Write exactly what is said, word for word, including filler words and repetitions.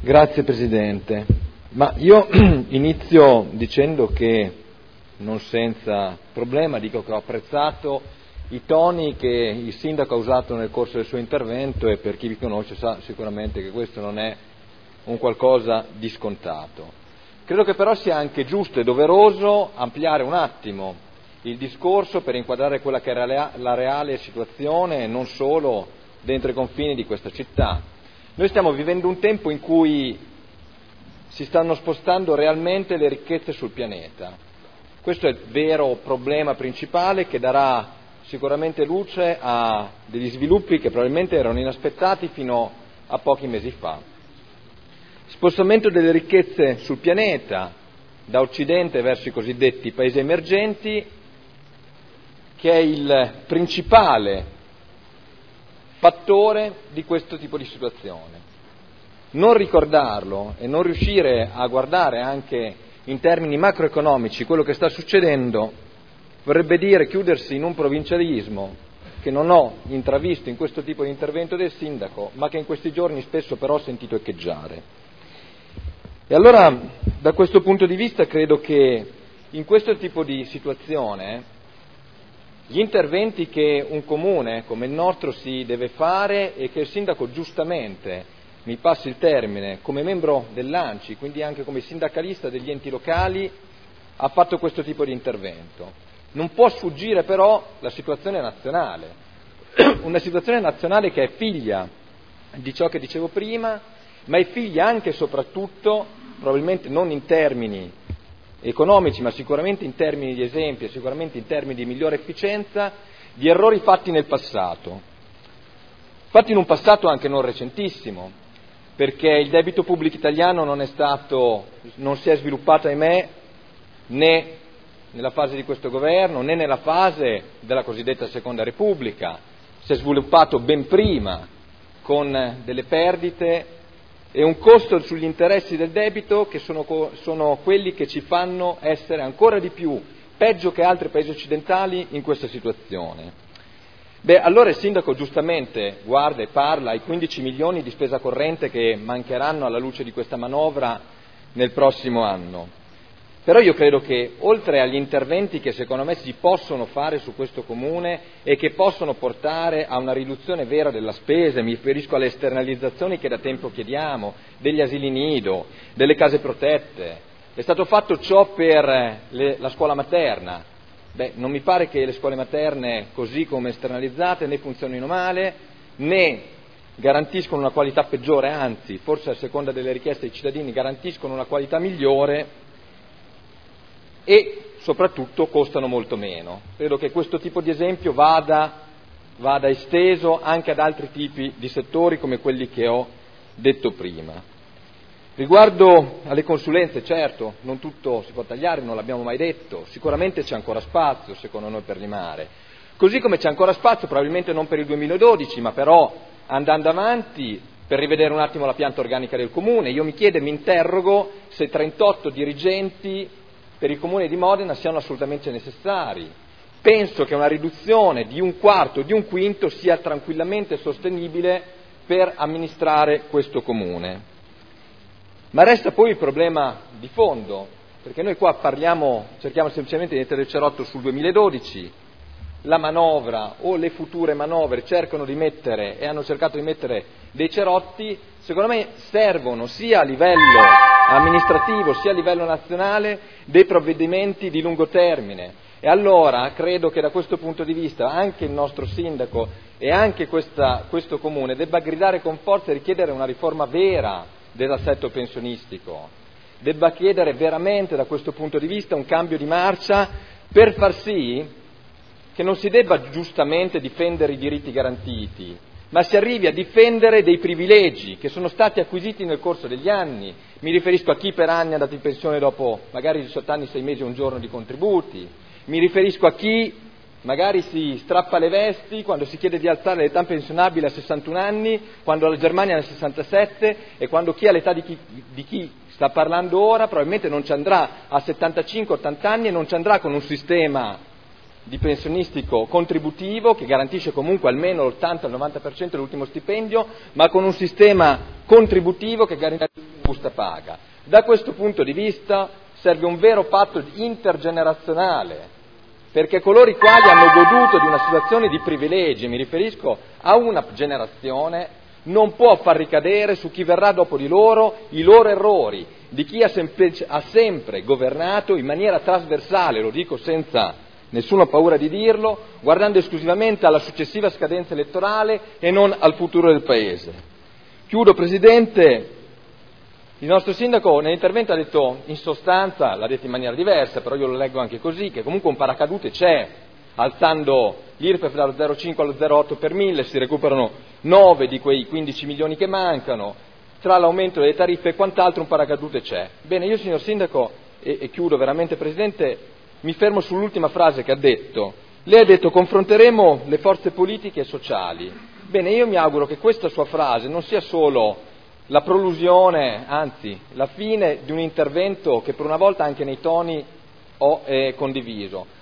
Grazie Presidente. Ma io inizio dicendo che, non senza problema, dico che ho apprezzato i toni che il Sindaco ha usato nel corso del suo intervento, e per chi vi conosce sa sicuramente che questo non è un qualcosa di scontato. Credo che però sia anche giusto e doveroso ampliare un attimo il discorso per inquadrare quella che era la reale situazione, non solo dentro i confini di questa città. Noi stiamo vivendo un tempo in cui si stanno spostando realmente le ricchezze sul pianeta. Questo è il vero problema principale che darà sicuramente luce a degli sviluppi che probabilmente erano inaspettati fino a pochi mesi fa. Spostamento delle ricchezze sul pianeta, da Occidente verso i cosiddetti paesi emergenti, che è il principale fattore di questo tipo di situazione. Non ricordarlo e non riuscire a guardare anche in termini macroeconomici quello che sta succedendo vorrebbe dire chiudersi in un provincialismo che non ho intravisto in questo tipo di intervento del Sindaco, ma che in questi giorni spesso però ho sentito echeggiare. E allora, da questo punto di vista, credo che in questo tipo di situazione gli interventi che un comune come il nostro si deve fare e che il Sindaco giustamente, mi passi il termine, come membro dell'ANCI, quindi anche come sindacalista degli enti locali, ha fatto questo tipo di intervento. Non può sfuggire però la situazione nazionale, una situazione nazionale che è figlia di ciò che dicevo prima, ma è figlia anche e soprattutto, probabilmente non in termini economici, ma sicuramente in termini di esempi e sicuramente in termini di migliore efficienza, di errori fatti nel passato, fatti in un passato anche non recentissimo, perché il debito pubblico italiano non è stato, non si è sviluppato, ahimè, né nella fase di questo governo né nella fase della cosiddetta Seconda Repubblica, si è sviluppato ben prima con delle perdite e un costo sugli interessi del debito che sono, sono quelli che ci fanno essere ancora di più, peggio che altri paesi occidentali, in questa situazione. Beh, allora il Sindaco giustamente guarda e parla ai quindici milioni di spesa corrente che mancheranno alla luce di questa manovra nel prossimo anno. Però io credo che oltre agli interventi che secondo me si possono fare su questo comune e che possono portare a una riduzione vera della spesa, mi riferisco alle esternalizzazioni che da tempo chiediamo, degli asili nido, delle case protette, è stato fatto ciò per le, la scuola materna. Beh, non mi pare che le scuole materne così come esternalizzate né funzionino male, né garantiscono una qualità peggiore, anzi, forse a seconda delle richieste dei cittadini garantiscono una qualità migliore e soprattutto costano molto meno. Credo che questo tipo di esempio vada, vada esteso anche ad altri tipi di settori come quelli che ho detto prima. Riguardo alle consulenze, certo, non tutto si può tagliare, non l'abbiamo mai detto, sicuramente c'è ancora spazio secondo noi per limare, così come c'è ancora spazio, probabilmente non per il duemiladodici, ma però andando avanti per rivedere un attimo la pianta organica del comune. Io mi chiedo e mi interrogo se trentotto dirigenti per il comune di Modena siano assolutamente necessari. Penso che una riduzione di un quarto, di un quinto sia tranquillamente sostenibile per amministrare questo comune. Ma resta poi il problema di fondo, perché noi qua parliamo, cerchiamo semplicemente di mettere il cerotto sul duemiladodici, la manovra o le future manovre cercano di mettere e hanno cercato di mettere dei cerotti, secondo me servono sia a livello amministrativo sia a livello nazionale dei provvedimenti di lungo termine. E allora credo che da questo punto di vista anche il nostro sindaco e anche questa, questo comune debba gridare con forza e richiedere una riforma vera dell'assetto pensionistico, debba chiedere veramente da questo punto di vista un cambio di marcia per far sì che non si debba giustamente difendere i diritti garantiti, ma si arrivi a difendere dei privilegi che sono stati acquisiti nel corso degli anni. Mi riferisco a chi per anni è andato in pensione dopo magari diciotto anni, sei mesi e un giorno di contributi, mi riferisco a chi magari si strappa le vesti quando si chiede di alzare l'età pensionabile a sessantuno anni, quando la Germania è a sessantasette, e quando chi ha l'età di chi, di chi sta parlando ora probabilmente non ci andrà a settantacinque ottanta anni e non ci andrà con un sistema di pensionistico contributivo che garantisce comunque almeno l'ottanta novanta per cento dell'ultimo stipendio, ma con un sistema contributivo che garantisce busta paga. Da questo punto di vista serve un vero patto intergenerazionale, perché coloro i quali hanno goduto di una situazione di privilegi, mi riferisco a una generazione, non può far ricadere su chi verrà dopo di loro i loro errori, di chi ha, semplice, ha sempre governato in maniera trasversale, lo dico senza nessuna paura di dirlo, guardando esclusivamente alla successiva scadenza elettorale e non al futuro del Paese. Chiudo, Presidente. Il nostro sindaco nell'intervento ha detto, in sostanza, l'ha detto in maniera diversa, però io lo leggo anche così, che comunque un paracadute c'è, alzando l'I R P E F dallo zero virgola cinque allo zero virgola otto per mille si recuperano nove di quei quindici milioni che mancano, tra l'aumento delle tariffe e quant'altro un paracadute c'è. Bene, io signor Sindaco, e, e chiudo veramente Presidente, mi fermo sull'ultima frase che ha detto. Lei ha detto confronteremo le forze politiche e sociali. Bene, io mi auguro che questa sua frase non sia solo la prolusione, anzi la fine di un intervento che per una volta anche nei toni ho eh, condiviso,